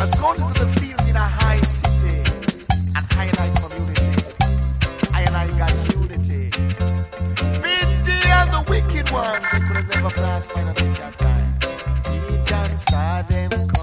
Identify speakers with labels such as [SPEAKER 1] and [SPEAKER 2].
[SPEAKER 1] has gone into the field in a high city and highlight community. I and I got unity. Biddy and the wicked ones, they could have never passed by the this time. See John saw them come.